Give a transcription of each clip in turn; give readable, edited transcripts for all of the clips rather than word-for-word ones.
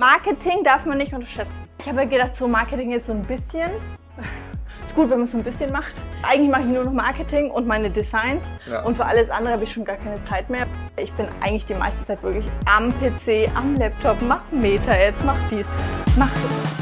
Marketing darf man nicht unterschätzen. Ich habe ja gedacht, so Marketing ist so ein bisschen, ist gut, wenn man es so ein bisschen macht. Eigentlich mache ich nur noch Marketing und meine Designs und für alles andere habe ich schon gar keine Zeit mehr. Ich bin eigentlich die meiste Zeit wirklich am PC, am Laptop, mach Meta-Ads, mach dies, mach das.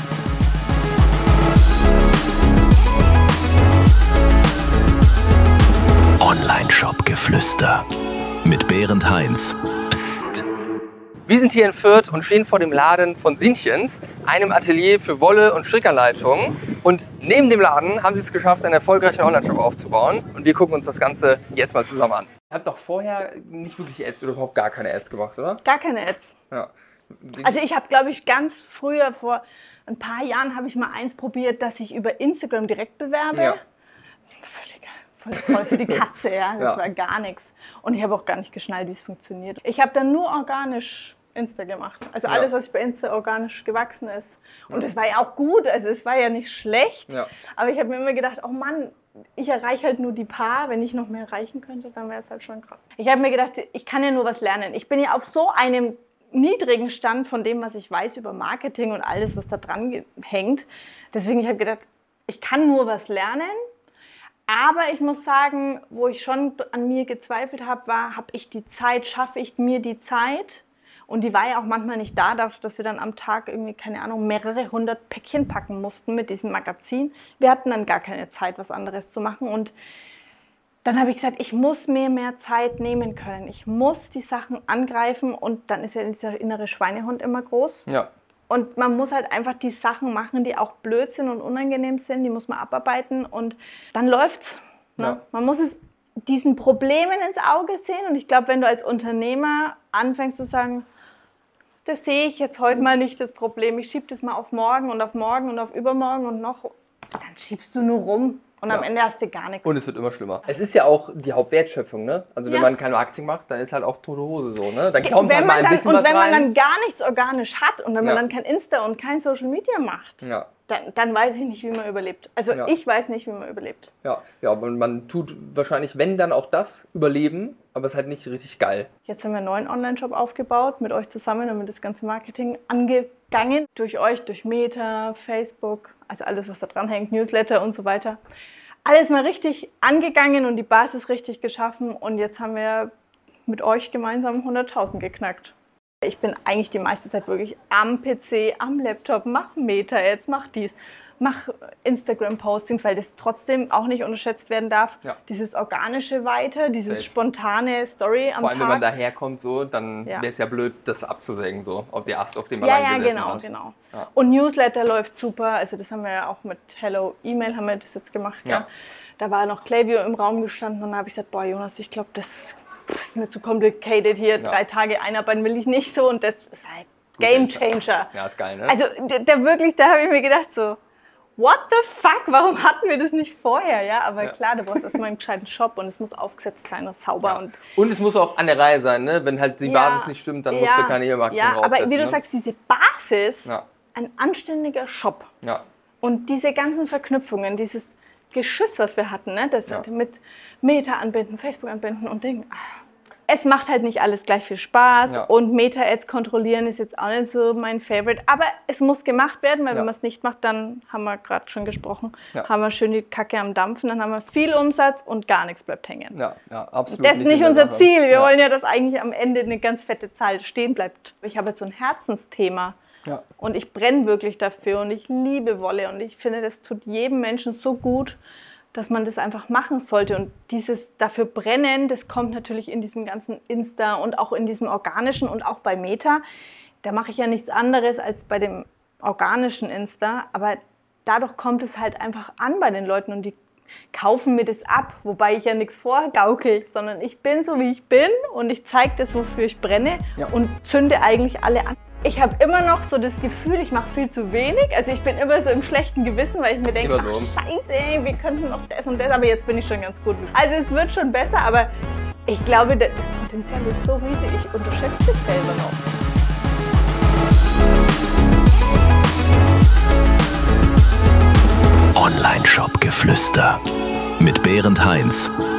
Online-Shop-Geflüster mit Berend Heinz. Psst. Wir sind hier in Fürth und stehen vor dem Laden von Sinchens, einem Atelier für Wolle- und Strickanleitungen. Und neben dem Laden haben sie es geschafft, einen erfolgreichen Online-Shop aufzubauen. Und wir gucken uns das Ganze jetzt mal zusammen an. Ihr habt doch vorher nicht wirklich Ads oder überhaupt gar keine Ads gemacht, oder? Gar keine Ads. Ja. Also ich habe, glaube ich, ganz früher, vor ein paar Jahren, habe ich mal eins probiert, dass ich über Instagram direkt bewerbe. Ja. Voll für die Katze, ja. Das war gar nichts. Und ich habe auch gar nicht geschnallt, wie es funktioniert. Ich habe dann nur organisch Insta gemacht. Also alles, was bei Insta organisch gewachsen ist. Und das war ja auch gut, also es war ja nicht schlecht. Ja. Aber ich habe mir immer gedacht, oh Mann, ich erreiche halt nur die paar. Wenn ich noch mehr erreichen könnte, dann wäre es halt schon krass. Ich habe mir gedacht, ich kann ja nur was lernen. Ich bin ja auf so einem niedrigen Stand von dem, was ich weiß über Marketing und alles, was da dran hängt. Deswegen, ich habe gedacht, ich kann nur was lernen. Aber ich muss sagen, wo ich schon an mir gezweifelt habe, war, habe ich die Zeit, schaffe ich mir die Zeit? Und die war ja auch manchmal nicht da, dass wir dann am Tag irgendwie, keine Ahnung, mehrere hundert Päckchen packen mussten mit diesem Magazin. Wir hatten dann gar keine Zeit, was anderes zu machen. Und dann habe ich gesagt, ich muss mir mehr Zeit nehmen können. Ich muss die Sachen angreifen und dann ist ja dieser innere Schweinehund immer groß. Ja. Und man muss halt einfach die Sachen machen, die auch blöd sind und unangenehm sind. Die muss man abarbeiten und dann läuft's. Ne? Ja. Man muss es diesen Problemen ins Auge sehen. Und ich glaube, wenn du als Unternehmer anfängst zu sagen, das sehe ich jetzt heute mal nicht, das Problem. Ich schiebe das mal auf morgen und auf übermorgen und noch. Dann schiebst du nur rum. Und am Ende hast du gar nichts. Und es wird immer schlimmer. Es ist ja auch die Hauptwertschöpfung, ne? Also wenn man kein Marketing macht, dann ist halt auch tote Hose so, ne? Dann kommt halt mal ein bisschen was rein. Und wenn man dann gar nichts organisch hat und wenn man dann kein Insta und kein Social Media macht, dann weiß ich nicht, wie man überlebt. Also ich weiß nicht, wie man überlebt. Ja, und man tut wahrscheinlich, wenn dann auch das, überleben, aber es ist halt nicht richtig geil. Jetzt haben wir einen neuen Online-Shop aufgebaut, mit euch zusammen und mit das ganze Marketing angegangen. Durch euch, durch Meta, Facebook, also alles, was da dran hängt, Newsletter und so weiter. Alles mal richtig angegangen und die Basis richtig geschaffen und jetzt haben wir mit euch gemeinsam 100.000 geknackt. Ich bin eigentlich die meiste Zeit wirklich am PC, am Laptop, mach Meta-Ads, mach dies, mach Instagram-Postings, weil das trotzdem auch nicht unterschätzt werden darf. Ja. Dieses organische weiter, dieses spontane Story am Tag. Vor allem, wenn man daherkommt, so, dann wäre es ja blöd, das abzusägen, so, auf die Ast, auf dem man gesessen hat. Genau. Ja. Und Newsletter läuft super, also das haben wir ja auch mit Hello E-Mail haben wir das jetzt gemacht. Ja. Da war noch Klaviyo im Raum gestanden und da habe ich gesagt, boah Jonas, ich glaube, das ist mir zu complicated hier, 3 Tage einarbeiten will ich nicht so und das ist halt Game Changer. Ja, ist geil, ne? Also da habe ich mir gedacht so, what the fuck, warum hatten wir das nicht vorher? Ja, aber klar, du brauchst erstmal einen gescheiten Shop und es muss aufgesetzt sein und sauber. Ja. Und es muss auch an der Reihe sein, ne? Wenn halt die Basis nicht stimmt, dann musst du keine E-Mail-Marketing draufsetzen. Aber wie du sagst, diese Basis, ein anständiger Shop und diese ganzen Verknüpfungen, dieses Geschütz, was wir hatten, ne? Das mit Meta anbinden, Facebook anbinden und Ding. Es macht halt nicht alles gleich viel Spaß und Meta-Ads kontrollieren ist jetzt auch nicht so mein Favorite, aber es muss gemacht werden, weil wenn man es nicht macht, dann haben wir gerade schon gesprochen, haben wir schön die Kacke am Dampfen, dann haben wir viel Umsatz und gar nichts bleibt hängen. Ja, absolut. Das ist nicht unser Ziel, wir wollen ja, dass eigentlich am Ende eine ganz fette Zahl stehen bleibt. Ich habe jetzt so ein Herzensthema und ich brenne wirklich dafür und ich liebe Wolle und ich finde, das tut jedem Menschen so gut, dass man das einfach machen sollte. Und dieses dafür brennen, das kommt natürlich in diesem ganzen Insta und auch in diesem organischen und auch bei Meta. Da mache ich ja nichts anderes als bei dem organischen Insta. Aber dadurch kommt es halt einfach an bei den Leuten und die kaufen mir das ab. Wobei ich ja nichts vorgaukel, sondern ich bin so, wie ich bin und ich zeige das, wofür ich brenne und zünde eigentlich alle an. Ich habe immer noch so das Gefühl, ich mache viel zu wenig. Also ich bin immer so im schlechten Gewissen, weil ich mir denke, scheiße, wir könnten noch das und das. Aber jetzt bin ich schon ganz gut. Also es wird schon besser, aber ich glaube, das Potenzial ist so riesig, ich unterschätze das selber noch. Online-Shop-Geflüster mit Berend Heinz.